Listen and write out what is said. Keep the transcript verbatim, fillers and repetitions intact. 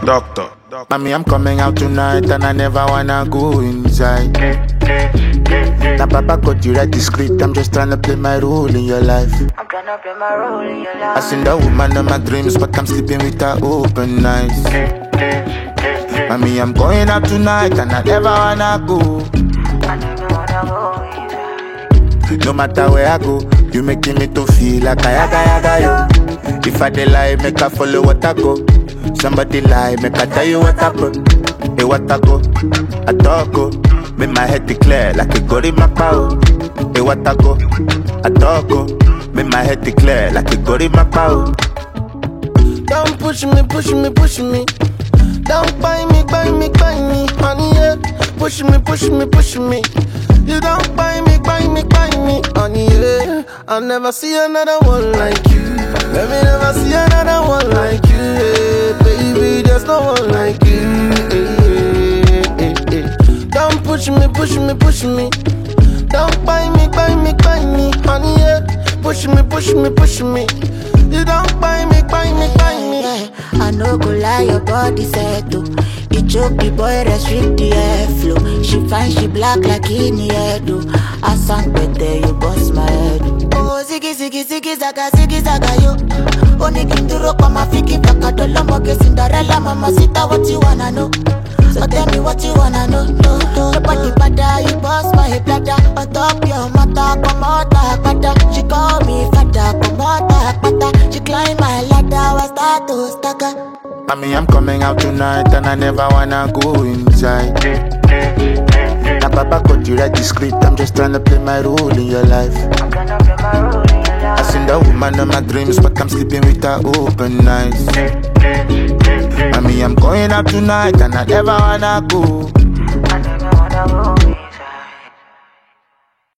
Doctor. Mommy, I'm coming out tonight and I never wanna go inside. Now Papa got you write the script, I'm just trying to play my role in your life. I'm trying to play my role in your life. I seen the woman of my dreams, but I'm sleeping with her open eyes. Mommy, I'm going out tonight and I never wanna go. I never wanna go inside. No matter where I go, you making me to feel like I yaga yaga yo. If I dey lie, make I follow what I go. Somebody lie, make I tell you what happen. Hey, what I go, I talk go. Make my head declare like a gory macao. Hey, what I go, I talk go. Make my head declare like a gory macao. Don't push me, push me, push me. Don't buy me, buy me, buy me, honey, yeah. Push me, push me, push me. You don't buy me, buy me, buy me, honey, yeah. I'll never see another one like you. Let me never see another one like you, yeah. Baby, there's no one like you, yeah, yeah, yeah. Don't push me, push me, push me. Don't buy me, buy me, buy me, honey, yeah. Push me, push me, push me. You don't buy me, buy me, buy me. Yeah, I know go lie, your body set to. You choke the boy, restrict the airflow. She fine, she black like in the head. I sang better, you bust my head. Oh, ziggy, ziggy, ziggy, zaga, ziggy, zaga, yo. Only kinduro kwa mafiki paka dola moge Cinderella, mamacita, what you wanna know? So tell me what you wanna know, no, no. Your body bada, you bust my bladder. On top your mata, come out like butter. She call me fata, come out like butter. She climb my ladder, I start to stagger. Mommy, I'm coming out tonight and I never wanna go inside. Now Papa got you write the script, I'm just trying to play my role in your life. I'm trying to play my role in your life. I seen the woman of my dreams, but I'm sleeping with her open eyes. Mommy, I'm going out tonight and I never wanna go.